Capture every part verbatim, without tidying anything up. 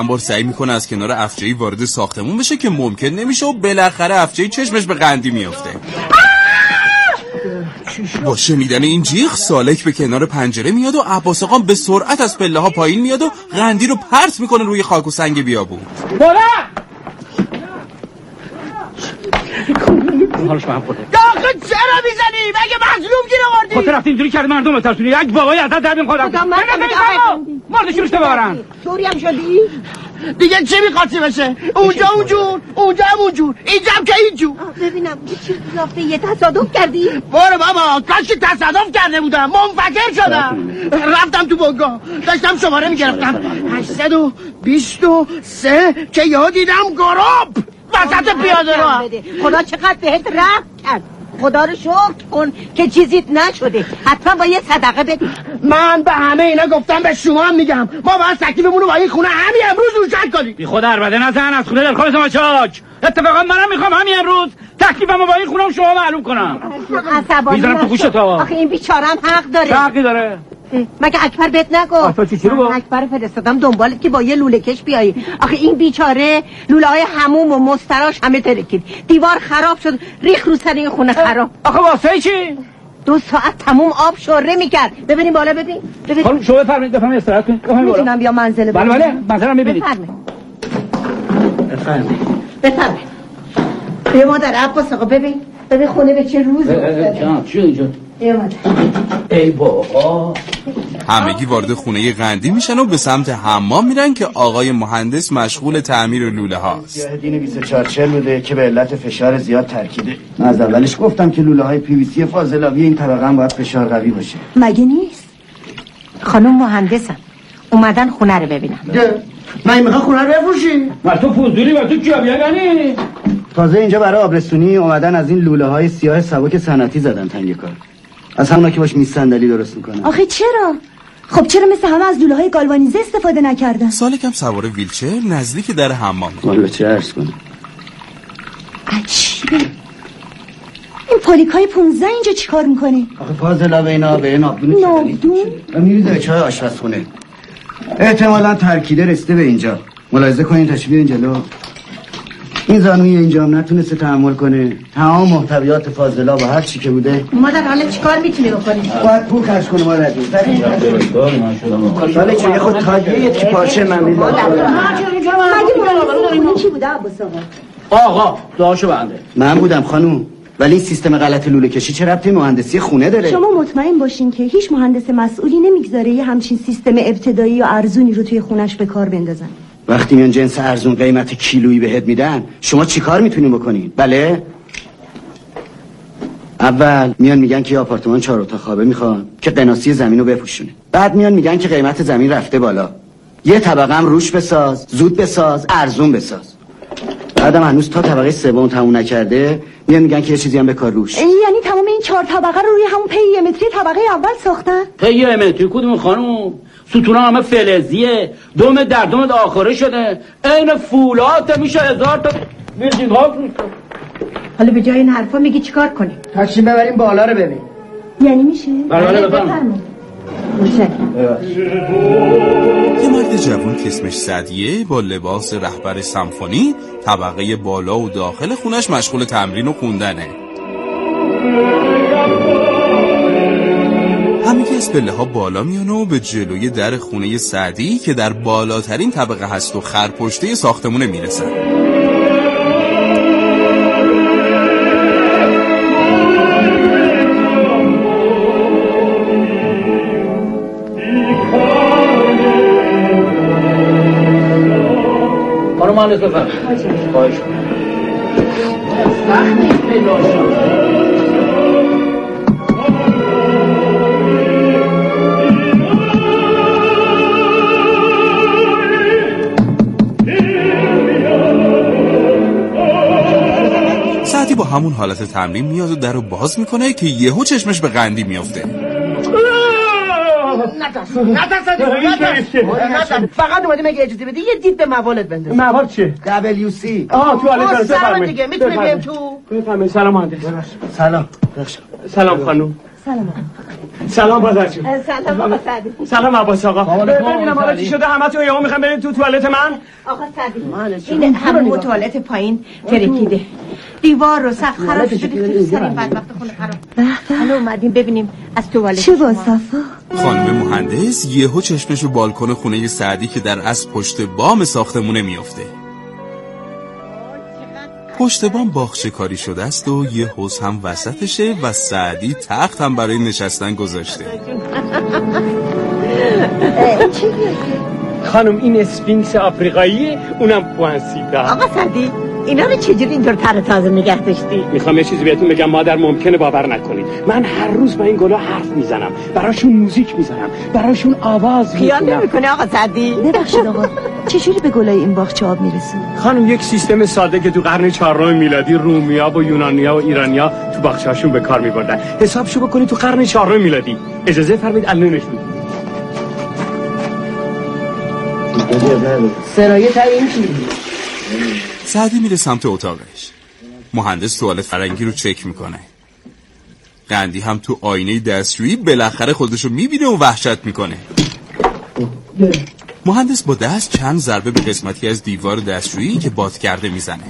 چند بار سعی میکنه از کنار افجعی وارد ساختمون بشه که ممکن نمیشه و بالاخره افجعی چشمش به قندی میفته. با شنیدن این جیغ سالک به کنار پنجره میاد و عباس آقا به سرعت از پله ها پایین میاد و قندی رو پرت میکنه روی خاک و سنگ بیابون. حالش به هم خورده. آخه چرا میزنی؟ مگه مظلوم گیر آوردی؟ خاطر رفتی اینجوری کرد مردم بترسونی. یک بابای ازت در بیم خودم. خدا مردم مردش روش ببرن. دوری هم شدی؟ دیگه چی میخواستی بشه؟ اونجا اونجور، اونجا هم اونجور، اینجا هم که اینجور. ببینم چی رفته یه تصادف کردی؟ برو بابا، کاش که تصادف کرده بودم، منفجر شدم. رفتم تو بنگاه، داشتم شماره میگرفتم هشتصد و بیست و سه که یاد دیدم گروب وسط پیاده رو. خدا چقدر بهت رحم کرد. خدا رو شکر کن که چیزیت نشده. حتما با یه صدقه بدی. من به همه اینا گفتم، به شما هم میگم ما باید تکلیفمون رو با این خونه همین امروز روشن کنیم. بی خود عربده نزن، از خونه دلخواه سماچاک. اتفاقا منم میخوام همین امروز تکلیفمو با این خونه شما معلوم کنم. عصبانی میذارم تو گوشت ها. آخه این بیچارم حق داره. چه حقی داره؟ مگه اکبر بهت نگفت؟ اکبر چی رو گفت؟ اکبر فرستادم دنبالت که با یه لوله کش بیایی. آخه این بیچاره لوله های حموم و مستراش همه ترکید، دیوار خراب شد، ریخ رو سر این خونه خراب. آخه واسه چی؟ دو ساعت تموم آب شوره میکرد. ببینیم بالا، ببین ببین. خانم شما بفرمایید بفرمایید استراحت کنید. میتونم بیا منزل بله بله منزلم میبینید. بفرمایید بفرمایید. بیا مادر عباس آقا ببین ببین خونه به چه روزی افتاده. چی اینجا؟ بیا مادر. ای بابا. همگی وارد خونه قندی میشن و به سمت حمام میرن که آقای مهندس مشغول تعمیر لوله هاست. دین بیست و چهار چهل بوده که به علت فشار زیاد ترکیده. من از اولش گفتم که لوله های پی وی سی فاضلابی این طبقه هم باید فشار قوی باشه. مگه نیست؟ خانم مهندسم اومدن خونه رو ببینم. ده من میخوام خونه رو بفروشی. ما تو فوزوری و تو کیا بیانی؟ تازه اینجا برای آبرسونی اومدن از این لوله های سیاه سبک صنعتی زدن تنگ کار. از همونا که باش میز صندلی درست میکنن. آخه چرا؟ خب چرا مثل همه از لوله های گالوانیزه استفاده نکردن؟ سالکم سوار ویلچر نزدیک در حمام. والا چه عرض کنم. عجیبه. این پالیکای پونزده اینجا چیکار میکنه؟ آخه فاضلا به اینا به نابدون نابدون؟ میریزه چای آشپزخونه. احتمالاً ترکیده رسیده به اینجا. ملاحظه کنین تشبیه این جلو. این زانوی اینجا هم نتونسته تحمل کنه تمام محتویات فاضلا با هر چی که بوده. مادر حالا چیکار میتونی بکنی؟ باید پول خرج کنه مادر جون. حالا چه خود تاجیه یه تی پارچه من میدم. مگه مادر چی بوده عباس آقا؟ آقا دعاشو بنده. من بودم خانوم. ولی این سیستم غلط لوله کشی چه ربطی مهندسی خونه داره؟ شما مطمئن باشین که هیچ مهندس مسئولی نمیگذاره یه همچین سیستم ابتدایی یا ارزونی رو توی خونش به کار بندازن. وقتی میان جنس ارزون قیمت کیلویی بهت میدن شما چی کار میتونین بکنین؟ بله؟ اول میان میگن که آپارتمان چهار اتاق خوابه میخوان که قناسی زمین رو بپوشونه. بعد میان میگن که قیمت زمین رفته بالا، یه طبقه هم روش بساز، زود بساز، ارزون بساز. بعدم هنوز تا طبقه سوم تموم نکرده میان میگن که یه چیزی هم به کار روش. یعنی تمام این چهار طبقه رو روی همون پی یه متری طبقه اول ساختن؟ پی یه متری کدوم خانم؟ ستونا همه فلزیه، دوم در دوم آخره شده، این فولات میشه هزار تا بیلدینگ ها. حالا به جای این حرفا میگی چیکار کنیم؟ تشریف ببریم بالا رو ببین. یعنی میشه؟ بله بفرمایید. یه مرد جوان که اسمش سعدیه با لباس رهبر سمفونی طبقه بالا و داخل خونش مشغول تمرین و خوندنه. همگی از پله ها بالا میان و به جلوی در خونه سعدی که در بالاترین طبقه هست و خرپشته ساختمونه میرسن. خانم مهندس بفرمایید. خواهش می‌کنم. سخت پیدا شد. سعدی با همون حالت تمرین میاد و در رو باز میکنه که یهو چشمش به قندی میفته. نترس نترس نترس فقط اومدیم اگه اجازه بدی یه دید به موالد بنداز. مواد چیه؟ دبلیو سی. آها توالت درست بفرمایید دیگه. میتونیم بریم تو؟ بفرمایید. سلام مهندس. سلام. سلام خانم. سلام. سلام برادر جون. سلام آقا سعدی. سلام عباس آقا. ببینم حالا چی شده، همتون یهو میخوام برید تو توالت من؟ آقا سعدی این همون توالت پایین ترکیده، دیوار رو سقف خراب شده، تو سر این بدبخت خونه خراب. حالا اومدیم ببینیم از توالت چه با صفا. خانم مهندس یهو چشمشو بالکن خونه سعدی که در اصل پشت بام ساختمونه میافته. پشت بام باغچه کاری شده است و یه حوض هم وسطشه و سعدی تخت هم برای نشستن گذاشته. خانم این اسفینکس آفریقاییه، اونم پوانسیدا. آقا سعدی اینا رو چجوری اینطور تر تازه نگه داشتی؟ میخوام یه چیزی بهتون بگم مادر، ممکنه باور نکنید. من هر روز با این گلا حرف میزنم، براشون موزیک میزنم، براشون آواز میخونم. خیال نمیکنه آقا سعدی؟ ببخشید آقا، چجوری به گلای این باغچه آب میرسه؟ خانم یک سیستم ساده که تو قرن چهارم میلادی رومیا و یونانیا و ایرانیا تو باغچه‌هاشون به کار میبردن. حسابشو بکنید تو قرن چهارم میلادی. اجازه فرمایید الان نشون سرایه تعیین چی؟ سعدی میره سمت اتاقش. مهندس توالت فرنگی رو چک میکنه. قندی هم تو آینه دستشویی بالاخره خودشو میبینه و وحشت میکنه. مهندس با دست چند ضربه به قسمتی از دیوار دستشویی که باد کرده میزنه.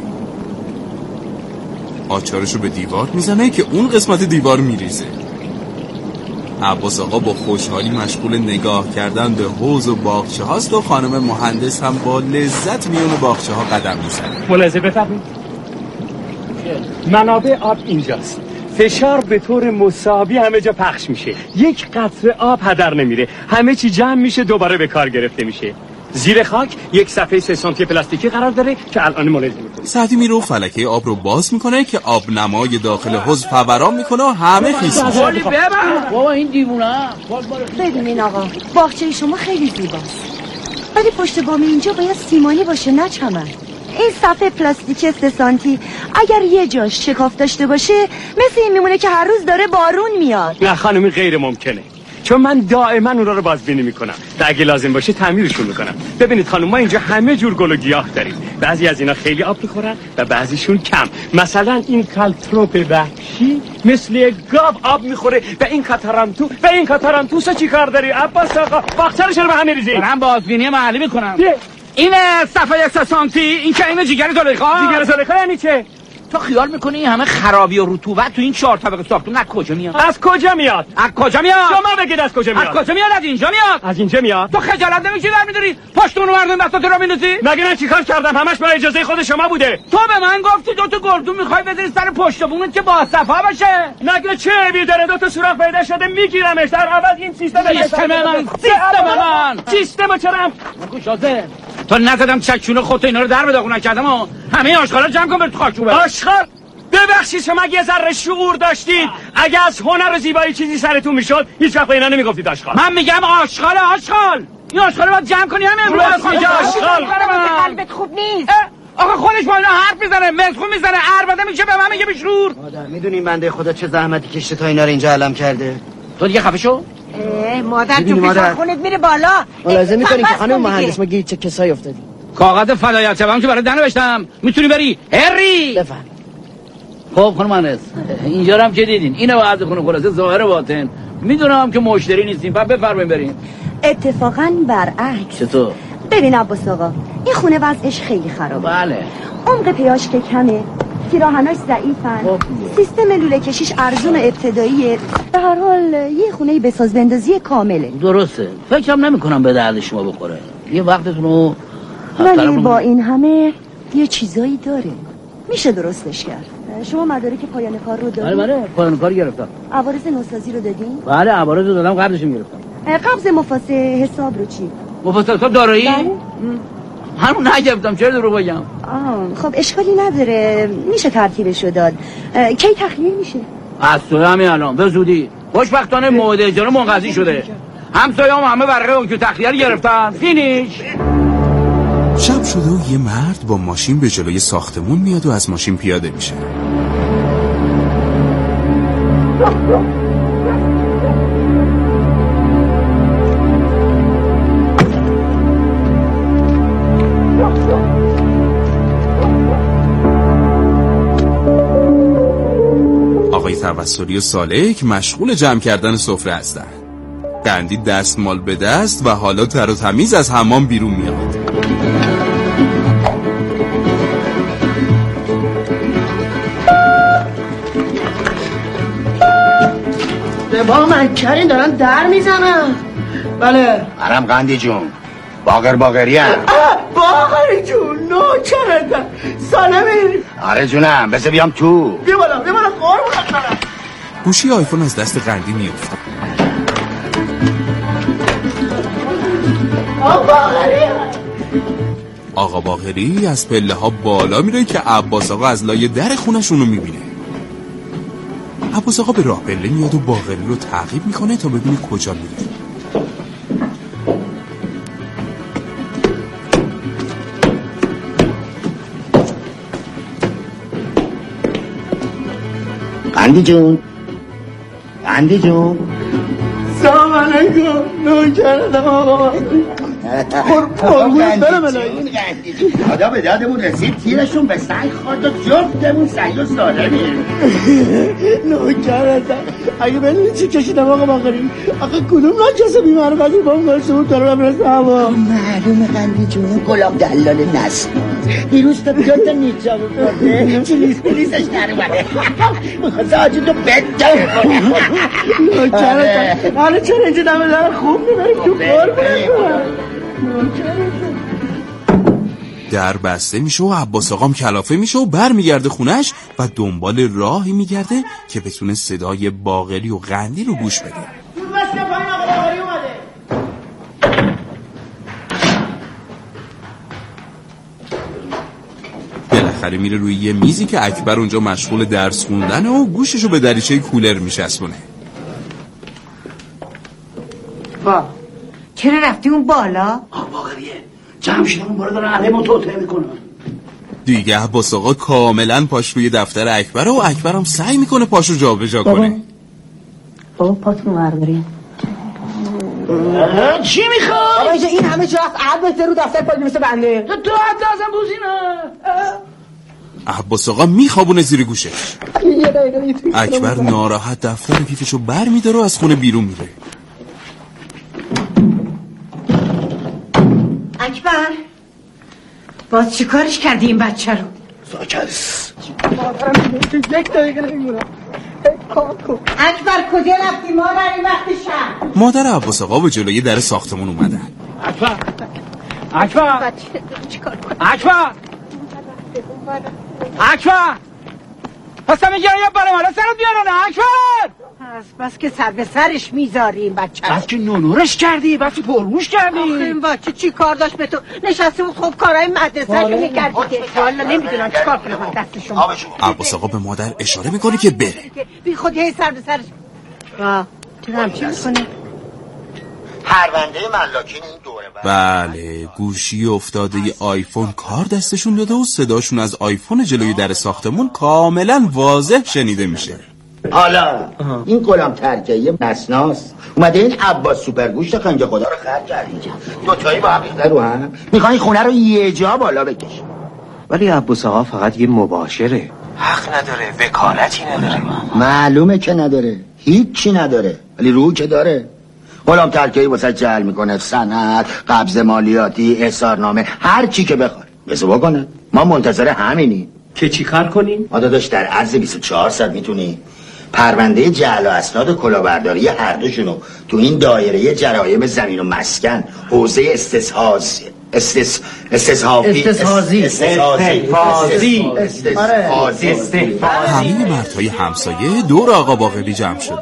آچارشو به دیوار میزنه که اون قسمت دیوار میریزه. عباس آقا با خوشحالی مشغول نگاه کردن به حوض و باغچه هاست و خانم مهندس هم با لذت میون باغچه ها قدم میزنه. ملاحظه بفرمایید. منابع آب اینجاست. فشار به طور مساوی همه جا پخش میشه. یک قطره آب هدر نمیره. همه چی جمع میشه دوباره به کار گرفته میشه. زیر خاک یک صفحه سه سانتی پلاستیکی قرار داره که الان ملاحظه میکنید. سعدی میره و فلکه آب رو باز میکنه که آب نمای داخل حوض فوران میکنه و همه خیس میشه. ولی ببر بابا این دیوونه. ببینین آقا، باغچه شما خیلی زیباست، ولی پشت بام اینجا باید سیمانی باشه نه چمن. این صفحه پلاستیکی سه سانتی اگر یه جاش شکاف داشته باشه مثل این میمونه که هر روز داره بارون میاد. نه خانمی غیر ممکنه، چون من دائما اونا رو بازبینی میکنم و اگه لازم باشه تعمیرشون میکنم. ببینید خانم، ما اینجا همه جور گل و گیاه داریم. بعضی از اینا خیلی آب میخورن و بعضیشون کم. مثلا این کالتروپ وحشی مثل گاو آب میخوره و این کاتارانتو و این کاتارانتوس چی کار داری عباس آقا؟ باغچه‌ش رو به هم میریزی. من بازبینی محلی میکنم. این صفحه سه سانتی این که این جیگر زلیخا. جیگر زلیخا یعنی چه؟ تو خیال میکنی این همه خرابی و رطوبت تو این چهار طبقه ساختمون از کجا میاد؟ از کجا میاد؟ از کجا میاد؟ شما بگید از کجا میاد؟ از کجا میاد؟ از اینجا میاد. از اینجا میاد. تو خجالت نمیکشی در میذاری پشتون مردم دستات رو میندازی؟ مگه من چیکار کردم؟ همش برای اجازه خود شما بوده. تو به من گفتی دو تا گردون میخوای بذاری سر پشت بومت که با صفا باشه. مگه چه عیبی داره؟ دو تا سوراخ پیدا شده میگیرمش. در عوض این سیستم سیستم من سیستم من سیستم چرا؟ گوشازه تو نزدم چکشون خودت اینا رو در به داغون نکردم و همه آشغالا جمع کن بر تو خاکوبه. آشغال؟ ببخشید شما اگه یه ذره شعور داشتید، اگه از هنر و زیبایی چیزی سرتون میشد هیچ وقت اینا نمیگفتید آشغال. من میگم آشغال آشغال. این آشغال رو باید جمع کنی همه امروز میگه آشغال. قلبت خوب نیست. آقا خودش با اینا حرف میزنه، مسخون میزنه، عربده میشه به من میگه بیشور. مادر میدونین بنده خدا چه زحمتی کشته تا اینا رو اینجا علم کرده. تو دیگه خفه شو. مادر تو فشار خونت میره بالا. ملاحظه میکنین که خانم مهندس ما گیر چه کسایی افتادیم. کاغذ فدایت شبم که برای دن نوشتم. میتونی بری هری. بفهم. خب خانم مهندس اینجا رو هم که دیدین اینو وعده خونه خلاصه ظاهر باطن. میدونم که مشتری نیستیم، بعد بفرمایید بریم. اتفاقا برعکس. چطور؟ ببین عباس آقا، این خونه وضعش خیلی خرابه. بله. عمق پیاش که کمه، پیراهناش ضعیفن، سیستم لوله کشیش ارزون و ابتداییه. به هر حال یه خونه بساز بندازی کامله. درسته، فکرم نمی کنم به درد شما بخوره. یه وقتتون رو ولی با این همه یه چیزایی داره میشه درستش کرد. شما مدارک پایان کار رو دادین؟ بله بله پایان کار گرفتم. عوارض نوسازی رو دادین؟ بله عوارض رو دادم، قرضش گرفتم. قبض مفاسه حساب رو چی؟ مفاسه حساب دارایی؟ بله. همون نگرفتم، چرا دروغ بگم؟ آه خب اشکالی نداره، میشه ترتیبش رو داد. کی تخلیه میشه؟ از تو همین الان به زودی. خوشبختانه موعد اجاره منقضی شده. همسایه‌ام همه ورقه اون که تخلیه رو گرفتن. فینیش. شب شده و یه مرد با ماشین به جلوی ساختمون میاد و از ماشین پیاده میشه. آقای توسلی و سالک مشغول جمع کردن سفره هستن. قندی دستمال به دست و حالا تر و تمیز از حمام بیرون میاد. با من کرین دارن در میزنن. بله عرم قندی جون، باقر باقری هم باقری جون نوکرتم. سالمی؟ آره جونم، بذار بیام تو. بیا بالا بیا بالا قربونت برم. گوشی آیفون از دست قندی میفته. آقا باقری آقا باقری از پله ها بالا میره که عباس آقا از لای در خونشون رو میبینه. عباس آقا به راه پله میاد و باقری رو تعقیب میکنه تا ببینه کجا میره. قندی جون، قندی جون، سلام علیکم. نوکرتم آقا. قربونت برم الهی. خدا به دادمون رسید، تیرشون به سعی خورد و جفتمون سعی و سالمیم. نوکرتم. اگه بدونی چی کشیدم آقا باقری، آقا کدوم ناجسه بیمار قدیر با اون گرسون تارو برسه هوا. معلومه قندی جون، گلاب دلال نسل دیروز تا بیاد تا نیچا بکنه چلیس پلیسش نرومده میخواسته آجی تو بده. نوکرتم. حالا چرا اینجا دمه دارم خوب میبریم تو قربونت. در بسته میشه و عباس آقام کلافه میشه و بر میگرده خونش و دنبال راهی میگرده که بتونه صدای باقری و قندی رو گوش بده. بالاخره میره روی یه میزی که اکبر اونجا مشغول درس خوندن و گوششو به دریچه کولر میچسبونه. با چرا رفتی اون بالا؟ آقا باقریه جمع شدن اون بالا دارن علم و توطعه میکنن. دیگه عباس آقا کاملا پاش روی دفتر اکبر و اکبر هم سعی میکنه پاشو جا به جا کنه. بابا پاتون برداریم. چی میخوای؟ بابا اینجا این همه جا هست عباس رو دفتر پاک مثل بنده. تو حتی ازم بوزینه. عباس آقا میخوابونه زیر گوشش. اکبر ناراحت دفتر و کیفشو بر میداره و از خونه بیرون میره. اکبر باز چی کارش کردی این بچه رو؟ ساکرس یک دقیقه نمیمونم. اکبر کجا رفتی مادر این وقت شب؟ مادر عباس آقا به جلوی در ساختمون اومدن. اکبر اکبر اکبر اکبر پس میگه یه برای مالا سرت بیارن اکبر. بس بس که سر به سرش میذاری این بچه بس که نونورش کردی بس که پرگوش کردی. آخه این بچه چی کار داشت به تو؟ نشسته بود خوب کارهای مدرسه رو میکردی که والا نمیدونم چی کار کنم دست شما. عباس آقا به مادر اشاره میکنه که بره. بی خود یه سر به سرش. آه چرا همچی میکنه؟ پرونده ملاکین این دوره بله گوشی افتاده ی آیفون کار دستشون داده و صداشون از آیفون جلوی در ساختمون کاملا واضح شنیده میشه. حالا این غلام ترکیه مسناس اومده این عباس سوپرگوشت خنج خدا رو خرج کرد اینجا دوتایی با هم ریخته رو هم میخوان خونه رو یه جا بالا بکشن. ولی عباس آقا فقط یه مباشره، حق نداره، وکالتی نداره. معلومه که نداره، هیچی نداره، ولی رو که داره. غلام ترکیه واسه جعل میکنه، سند، قبض مالیاتی، احضارنامه، هر چی که بخواد بسو بکنه. ما منتظر همینیم که چی کار کنیم؟ ما داداش در عرض بیست و چهار ساعت میتونی پرونده جعل و اسناد کلاهبرداری هر دوشونو تو این دایره جرایم زمین و مسکن حوزه استصحاز استس استصحافی استصحازی استفازی استفازی همه مردهای همسایه دور آقا باقری جمع شده.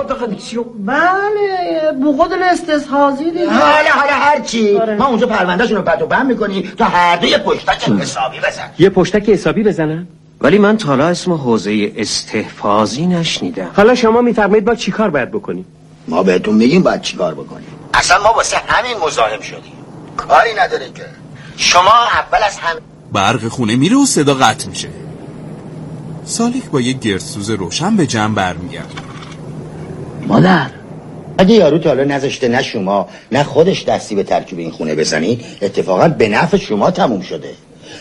بله بوقدل استصحازی دیگه. حالا حالا هرچی ما اونجا پروندهشون رو پت و پم میکنی تا هر دوی پشتک حسابی بزن. یه پشتک حسابی بزنن؟ ولی من تا حالا اسم حوزه استحفاظی نشنیدم. حالا شما میفرمایید با چی کار باید بکنیم؟ ما بهتون میگیم باید چی کار بکنیم. اصلا ما واسه همین مزاحم شدیم، کاری نداره که شما اول از هم. برق خونه میره و صدا قطع میشه. سالیک با یه گردسوز روشن به جمع برمیگرده. مادر اگه یارو تا حالا نذاشته نه شما نه خودش دستی به ترکیب این خونه بزنین، اتفاقا به نفع شما تموم شده.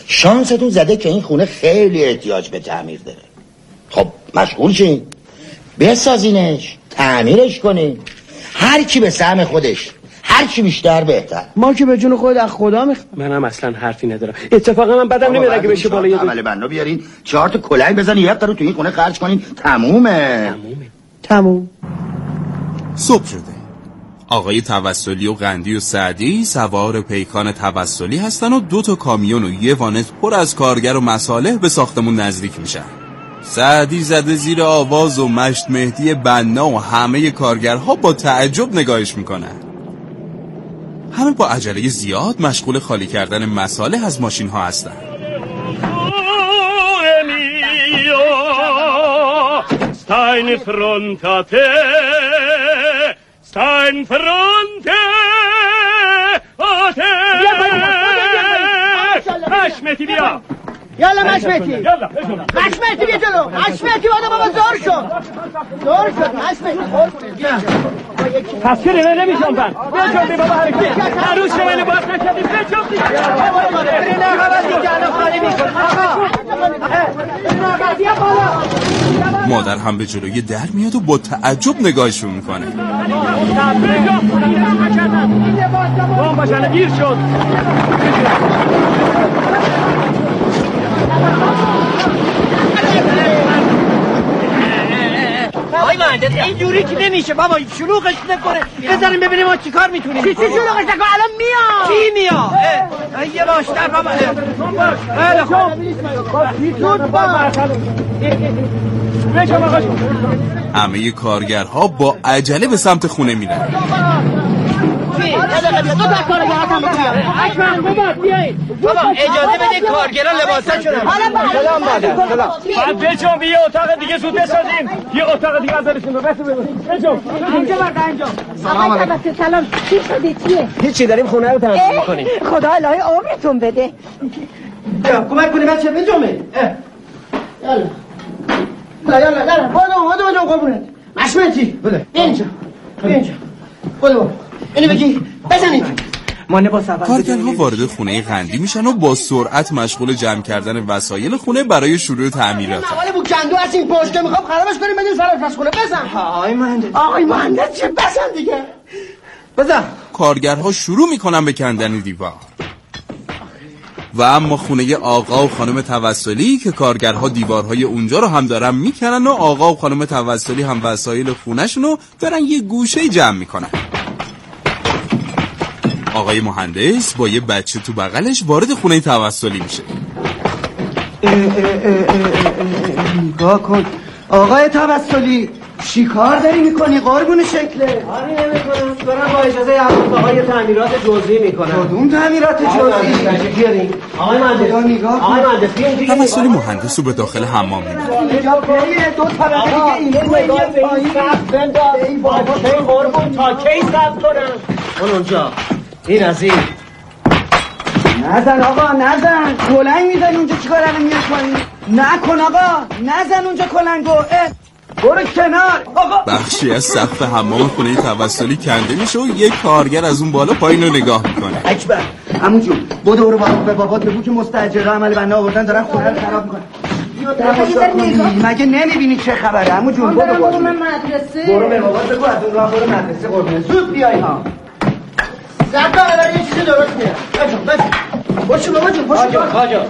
شانستون زده که این خونه خیلی احتیاج به تعمیر داره. خب مشغول شین. بسازینش، تعمیرش کنین، هر کی به سهم خودش، هر کی بیشتر بهتر. ما که به جون خود از خدا میخوام. منم اصلا حرفی ندارم. اتفاقا من بدم نمیاد اگه بشه بالا یه عمل بنا بیارین، چهار تا کلاه بزنین، یک قرار تو این خونه خرج کنین، تمومه. تمومه. تموم. صبح شده. آقای توسلی و قندی و سعدی سوار پیکان توسلی هستن و دو تا کامیون و یه وانت پر از کارگر و مصالح به ساختمون نزدیک میشن. سعدی زده زیر آواز و مشت مهدی بنا و همه کارگرها با تعجب نگاهش میکنن. همه با عجله زیاد مشغول خالی کردن مصالح از ماشین ها هستن. Stein frontate Stein fronte آته مشمتی بیا یالا مشمتی یالا مشمتی بیا جلو مشمتی بادا بابا زار شد زار شد مشمتی پس که نمه نمیشم بند بیا جان بی بابا حرکت هر روز شمالی باز نکردیم بیا جان بی مادر هم به جلوی در میاد و با تعجب نگاهشون میکنه. بام باشنه گیر شد. آی مهندس اینجوری که نمیشه بابا، شلوغش نکنه، بذاریم ببینیم ما چی کار میتونیم. چی چی شلوغش نکن، الان میاد. کی میاد؟ یه باشتر بابا. خیلی خوب. زود باش. همه کارگرها با عجله به سمت خونه میرن. دو تا کارگر هم بیار. اکرم بابا بیایید. بابا اجازه بده کارگرا لباساشون. حالا سلام مادر. سلام. بعد بچم بیا اتاق دیگه زود بسازیم. یه اتاق دیگه بذاریم بس بچم. اینجا برد اینجا. آقای توسلی سلام. چی شده چیه؟ هیچی داریم خونه رو تنظیم می‌کنیم. خدا الهی عمرتون بده. بیا کمک کنیم بچه بجومه. یالا. یالا یالا. بودو بودو بودو قربونت. مشمتی. بده. اینجا. اینجا. بودو. اینو بگی بزنید. کارگرها وارد خونه قندی میشن و با سرعت مشغول جمع کردن وسایل خونه برای شروع تعمیرات. موال بوکندو از این پشت میخوام خرابش کنیم بدیم سر از خونه. بزن. آقای مهندس. آقای مهندس چه بزن دیگه. بزن. کارگرها شروع میکنن به کندن دیوار. و اما خونه آقا و خانم توسلی که کارگرها دیوارهای اونجا رو هم دارن میکنن و آقا و خانم توسلی هم وسایل خونه‌شون رو دارن یه گوشه جمع میکنن. آقای مهندس با یه بچه تو بغلش وارد خونه توسلی میشه. نگاه کن آقای توسلی، چی کار داری میکنی قربون شکله؟ کاری نمیکنم، دارم با اجازه آقای تعمیرات جزئی میکنم. کدوم تعمیرات جزئی؟ بیارین آقای مهندس. آقای مهندس بیارین. توسلی مهندس رو به داخل حمام میبره. اینجا دو طبقه دیگه اینو نگاه پایین بنداز. ای بابا کی قربون تا کی صبر کنم؟ اون اونجا این از این. نزن آقا نزن، کلنگ میزنی اونجا چیکار الان میاد پایین؟ نکن آقا، نزن اونجا کلنگو. برو کنار آقا. بخشی از سقف حمام خونه توسلی کنده میشه و یک کارگر از اون بالا پایین رو نگاه میکنه. اکبر عمو جون بدو برو به بابات بگو که مستاجر عمل بنا آوردن دارن خونه رو خراب میکنن. مگه نمیبینی چه خبره عمو جون؟ بدو برو من مدرسه. برو به بابات بگو از اون راه برو مدرسه قربونه. زود بیای ها. زبا الان یه چیزی درست میاد. بچو بچو. باشو بابا جون باشو. آجا آجا.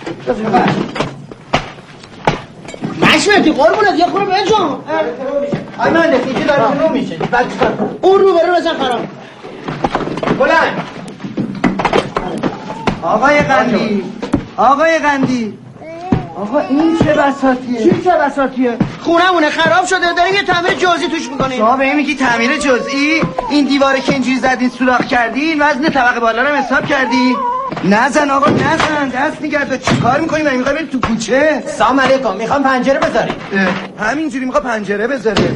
مشمتی قربونت یه خورو بجون. آی من دفیجی داره رو میشه. اون رو برو بزن خراب. بلند. آقای قندی، آقای قندی، آقا این چه بساطیه؟ چی چه بساطیه؟ خونمونه خراب شده داریم یه تعمیر جزئی توش میکنیم. شما به این میگی تعمیر جزئی؟ این دیواره که اینجوری زدین سوراخ کردین، وزن طبقه بالا رو حساب کردین؟ نزن آقا نزن، دست نگرد. چیکار میکنی؟ من میخوام بریم تو کوچه. سلام علیکم، میخوام پنجره بذاریم. همینجوری میخوام پنجره بذاره.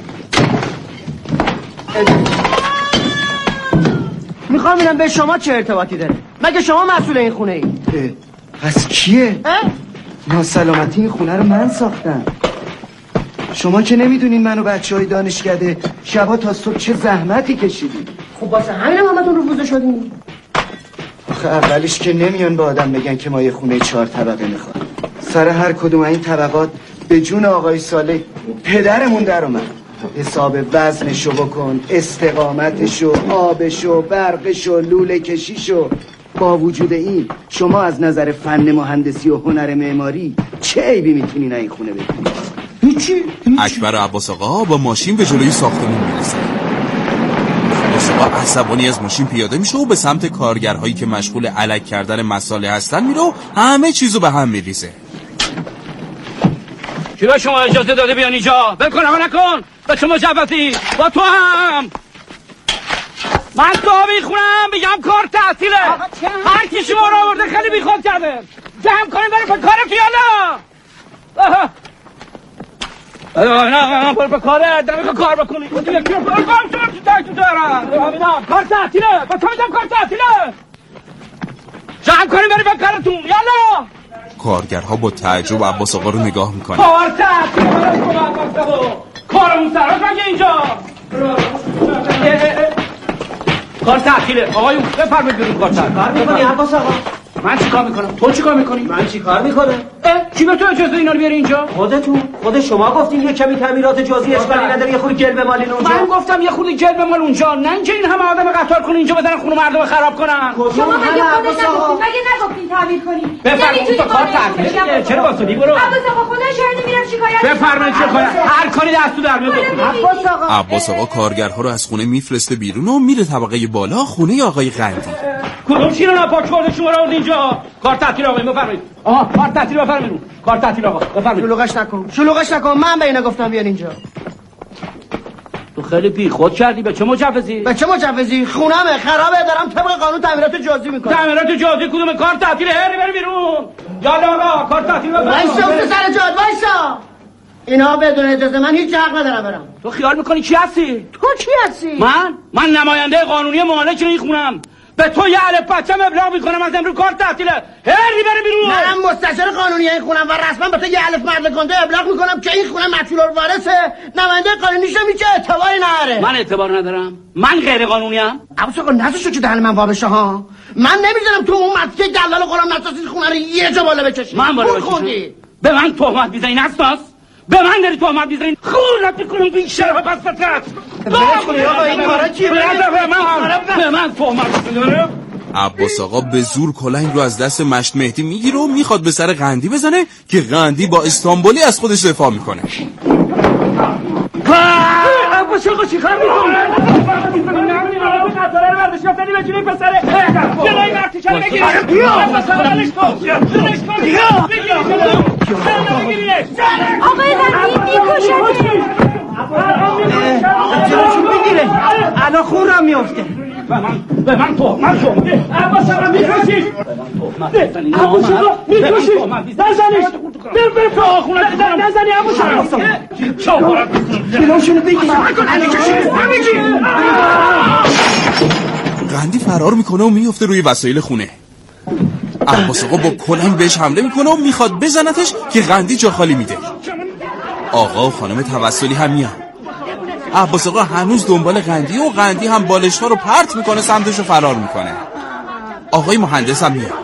میخوام ببینم به شما چه ارتباطی داره؟ مگه شما مسئول این خونه ای؟ پس کیه؟ ناسلامتی این خونه رو من ساختم. شما که نمیدونین من و بچه های دانشکده شبا تا صبح چه زحمتی کشیدیم. خب واسه همین هم همتون رفوزه شدیم. آخه اولیش که نمیان با آدم بگن که ما یه خونه چهار طبقه میخوایم. سر هر کدوم این طبقات به جون آقای صالح پدرمون در اومد. حساب وزنشو بکن، استقامتشو، آبشو، برقشو، لوله کشیشو. با وجود این شما از نظر فن مهندسی و هنر معماری چه عیبی میتونین این خونه بکنید؟ هیچی. اکبر و عباس آقا با ماشین به جلوی ساختمون میرسه. عباس آقا عصبانی از ماشین پیاده میشه و به سمت کارگرهایی که مشغول الک کردن مساله هستن میره و همه چیزو به هم میریزه. کی به شما اجازه داده بیان اینجا؟ بکن اما نکن. به شما جبتی با تو هم من تو میخونم بگم کار تعطیله. هر کی شما رو آورده خیلی بیخود کرده. جمع کنیم بریم به کارت یالا. نه برو به کاره دارم کار بکنی. یکی رو کار کنم تو دارم. کار تعطیله. با تو میگم کار تعطیله. جمع کنیم بریم به کارتون یالا. کارگرها با تعجب عباس آقا رو نگاه میکنن. کار تعطیله. کارمون سراز مگه اینجا. کار تعطیله. آقایون بفرمایید بریم کار تعطیله. کار میکنی عباس آقا؟ من چی کار میکنم؟ تو چی کار میکنی؟ من چی کار میکنم؟ کی به تو اجازه اینا رو بیاری اینجا؟ خودتون. خود شما گفتین یه کمی تعمیرات جزئی اشکالی نداره، یه خورده گل بمالین اونجا. من گفتم یه خورده گل بمال اونجا، نه اینکه این همه آدم قطار کنن اینجا بدن خونه مردم خراب کنن. شما مگه خودت نگفتین؟ مگه نگفتین تعمیر کنین؟ بفرمایید تو کار تعطیله. چرا واسطی برو؟ عباس آقا خدا شاهد میرم شکایت. بفرمایید چه کاری؟ هر کاری دستو در بیاد. عباس آقا عباس آقا کارگرها رو از خونه میفرسته بیرون و میره طبقه بالا خونه آقای قندی. کدوم شیرو ناپاک کرده شما رو آورد اینجا؟ کار تعطیل آقا بفرمایید. آها کار تعطیل بفرمایید. کار تعطیل آقا بفرمایید. شلوغش نکن. شلوغش نکن. من به اینا گفتم بیان اینجا. تو خیلی بی خود کردی. به چه مجوزی؟ به چه مجوزی؟ خونمه خرابه، دارم طبق قانون تعمیرات جزئی میکنم. تعمیرات جزئی کدوم؟ کار تعطیل. هری بری بیرون. یالا آقا کار تعطیل بفرمایید. وایسا اون سر جاد وایسا. اینا بدون اجازه من هیچ حق ندارم برم. تو خیال میکنی کی هستی؟ تو کی هستی؟ من من نماینده قانونی مالک این خونم. به تو یه الف بچم ابلاغ میکنم از امروز کار تعطیله. هری بری بیرون. من مستشار قانونی این خونم و رسما به تو یه الف مرد گنده ابلاغ میکنم که این خونه مطلوب الوارثه. نماینده قانونیش میشه اعتباری نداره. من اعتبار ندارم. من غیر قانونی ام. عباس آقا نذاشو که دهن من وا بشه ها. من نمیذارم تو اون مرد که دلال قرآن نساسی خونه رو یه جا بالا بکشی. من بالا بکشم. به من تهمت میزنی نساس؟ به من داری تهمت میزنی؟ خونت میکنم بی شرف پس فطرت. آقا این کارا چیه؟ به من تهمت میزنی؟ عباس آقا به زور کلنگ رو از دست مشت مهدی میگیره و میخواد به سر قندی بزنه که قندی با استانبولی از خودش دفاع میکنه. عباس آقا چی کار میکنه؟ قطاره رو برداشت گفتنی به جلوی پسره. جلوی مرتیشه رو بگیرش. عباس آقا بلش کن. بلش کن. بگیرش. آقای قندی میکشنه. جلوشون بگیره. الان خونم میفته. به من به من تهمت کن. عباس آقا میکشیش. عباس آقا میکشیش. نزنیش. بر بر تو خونه بزنم. نزنی عباس آقا. چاقارت جلوشونو بگیر. قندی فرار میکنه و میفته روی وسایل خونه. عباس آقا با کلنگ بهش حمله میکنه و میخواد بزنتش که قندی جا خالی میده. آقا و خانم توسلی هم میان. عباس آقا هنوز دنبال قندی و قندی هم بالش ها رو پرت میکنه سمتش رو فرار میکنه. آقای مهندس هم میاد.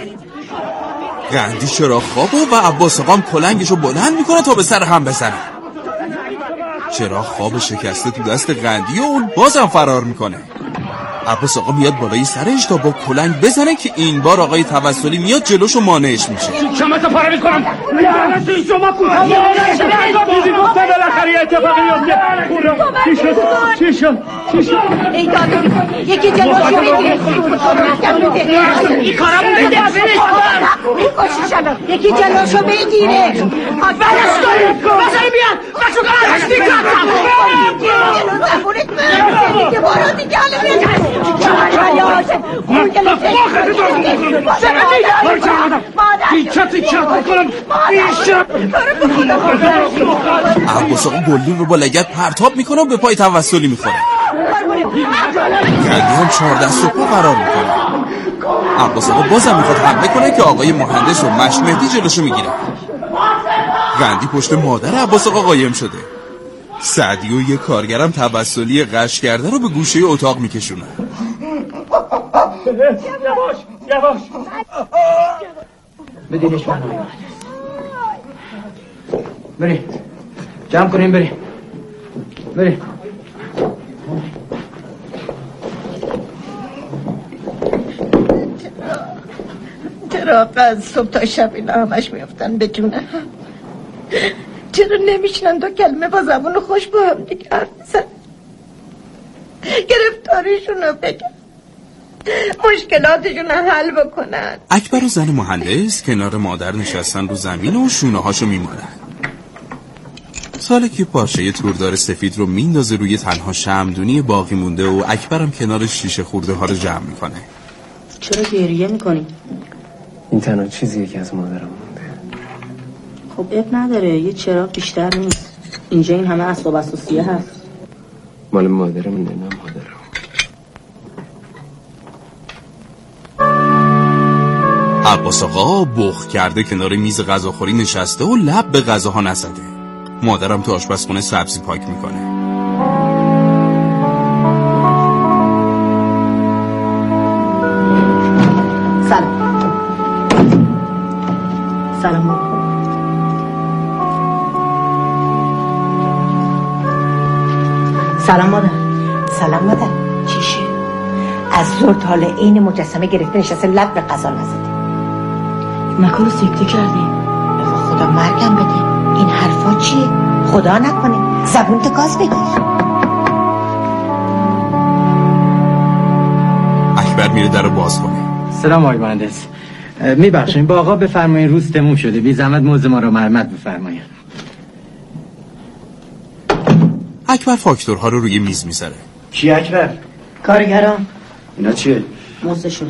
قندی چراغ خوابه و عباس آقا هم کلنگش رو بلند میکنه تا به سر هم بزنه. چراغ خواب شکسته تو دست قندی و اون بازم فرار میکنه. عباس آقا میاد بالای سرش تا با کلنگ بزنه که این بار آقای توسلی میاد جلوشو مانعش میشه. شما تو پاره میکنم. لعنتی شما کوتاه دیدی گفتم بالاخره اتفاقی میفته. چی شد؟ چی شد؟ چی شد؟ ای دادم یکی جلوشو بگیره. این کارا بده برش کن. میکشیشم. یکی جلوشو بگیره. برش کن. بزنی بیان. بچو کارش میکنم. جلو زبونت من. دیگه برو دیگه حالا بزن. عباس آقا گلدون رو با لگد پرتاب میکنه و به پای توسلی میخوره. قندی هم چهار دست و پا قرار میکنه. عباس آقا بازم میخواد حمله کنه که آقای مهندس و مشت مهدی جلوشو میگیره. قندی پشت مادر عباس آقا قایم شده. سعدی و یه کارگرم توسلی قش کرده رو به گوشه اتاق میکشونه. یواش یواش بدینش من برید جمع کنیم بریم بریم. چرا از صبح تا شب اینا همش میفتن به جونه هم؟ چرا نمیشنن دو کلمه با زبون خوش با هم دیگه حرف میزن؟ گرفتاریشون رو بگن، مشکلاتشون رو حل بکنن. اکبر و زن مهندس کنار مادر نشستن رو زمین و شونه هاشو میمالن. سالکی پارچه توردار سفید رو میندازه روی تنها شمعدونی باقی مونده و اکبرم کنار شیشه خورده ها رو جمع میکنه. چرا گریه میکنی؟ این تنها چیزیه که از مادرم مونده. خب اب نداره، یه چراغ بیشتر نیست. اینجا این همه اسباب اساسیه هست. مال مادرم نه، نه مادرم. عباس آقا بخ کرده کنار میز غذاخوری نشسته و لب به غذاها نزده. مادرم تو آشپزخونه سبزی پاک میکنه. سلام. سلام مامان. سلام مادر. سلام مادر. چیشه؟ از زور تا حالا این مجسمه گرفته نشسته لب به غذا نزده. نکنه سکته کردی؟ بابا خدا مرگم بده. این حرفا چیه؟ خدا نکنه زبونت گاز بگیر. اکبر میره در رو باز کنه. سلام آقای مهندس، میبخشین با آقا بفرمایین روز تموم شده، بی زحمت موضوع ما رو مرمت بفرمایین. اکبر فاکتورها رو روی میز میذاره. کی اکبر؟ کارگران. اینا چیه؟ موزشونه.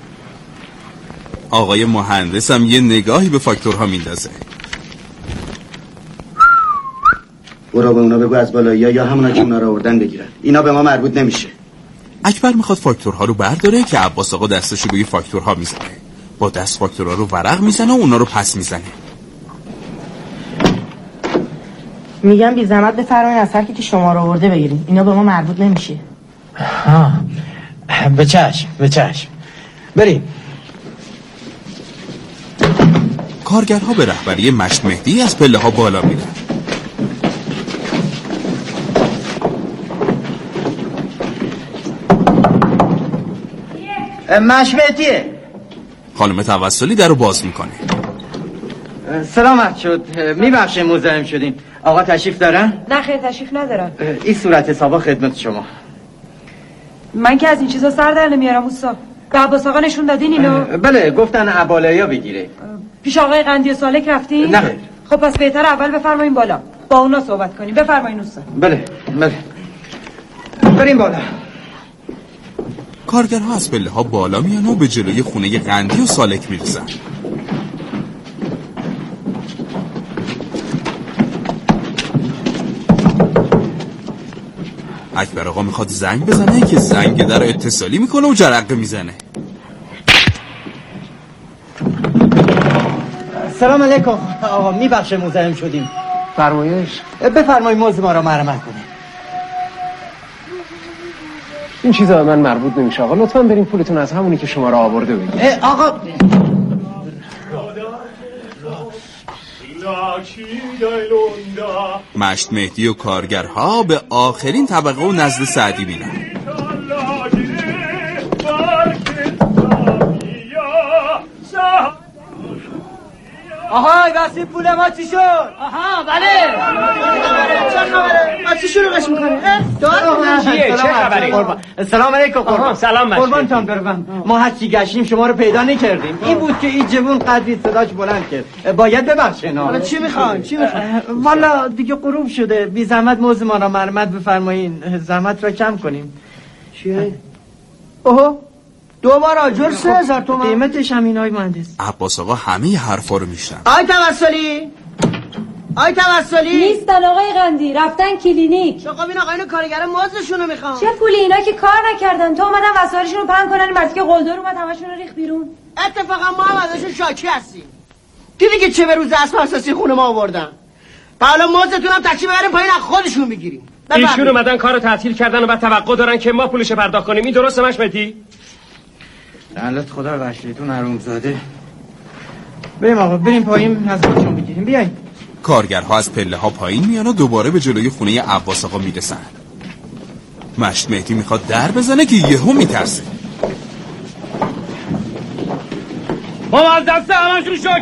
آقای مهندس هم یه نگاهی به فاکتورها میندازه. برو به اونا بگو از بالایی یا همونا که اونا رو آوردن بگیرن، اینا به ما مربوط نمیشه. اکبر میخواد فاکتورها رو برداره که عباس آقا دستشو روی فاکتورها میزنه. با دست فاکتورها رو ورق میزنه و اونا رو پس میزنه. میگم بی زحمت بفرمایین از هر کی که شما رو آورده بگیرین، اینا به ما مربوط نمیشه. ها به چشم به چشم بریم. کارگرها به رهبری مشت مهدی از پله ها بالا میرن. مشت مهدیه. خانم توسلی در رو باز میکنه. سلامت شد، میبخشین مزاحم شدیم. آقا تشریف دارن؟ نه خیلی تشریف ندارم. این صورت حسابا خدمت شما. من که از این چیزا سر در نمیارم اوستا. به عباس آقا نشون دادین اینو؟ بله گفتن عبالیا بگیره. پیش آقای قندی و سالک رفتین؟ نه. خب پس بهتر اول بفرمایین بالا با اونا صحبت کنیم. بفرمایین اوستا. بله بله بریم بالا. کارگرها از پله ها بالا میان و به جلوی خونه قندی و سالک میرسن. اکبر آقا میخواد زنگ بزنه که زنگ در اتصالی میکنه و جرقه میزنه. سلام علیکم آقا، میبخشه مزاحم شدیم. فرمایش. بفرمایید موضوع ما را مرمت کنه. این چیزا به من مربوط نمیشه آقا، لطفاً بریم پولتون از همونی که شما را آورده بگیرید. آقا مشت مهدی و کارگرها به آخرین طبقه و نزد سعدی میرن. آهای بسی پول ما چی شد؟ آها بله چه خبره؟ ما چی شروعش میکنه؟ دار چیه؟ چه خبره؟ سلام علیکم قربان. سلام مشتی. قربان تام برم. ما هرچی گشتیم شما رو پیدا نکردیم. این بود که این جوون قدری صداش بلند کرد. باید ببخشین. حالا چی میخوان؟ چی میخوان؟ والا دیگه غروب شده. بی زحمت موضوع ما را مرمت بفرمایین. زحمت را کم کنیم. چیه؟ اوه دو بار آجر سه هزار تومن. قیمتش هم اینای مهندس. عباس آقا همه حرفا رو میشنن. آی توسلی آی توسلی نیستن آقای قندی، رفتن کلینیک. خب این آقایون کارگر مزدشون رو میخوام. چه پولی؟ اینا که کار نکردن، تو اومدن وسایلشون رو پهن کنن، بعد که قلدر اومد همشون رو ریخ بیرون. اتفاقا ما هم ازشون شاکی هستیم. دیدی که چه به روز اسب اساسی خونه ما آوردن. حالا مزدتون هم تکشی ببریم پایین از خودشون بگیریم. ایشون اومدن کارو تعطیل کردن و بعد توقع دارن که ما پولش پرداخت کنیم. این درسته مشت مهدی؟ لعنت خدا وحشیتون حرومزاده. بریم آقا بریم پایین از خودشون بگیریم. بیاین. کارگرها از پله ها پایین میان و دوباره به جلوی خونه عباس آقا میرسن. مشت مهدی میخواد در بزنه که یهو میترسه. ما از دست همشون شکر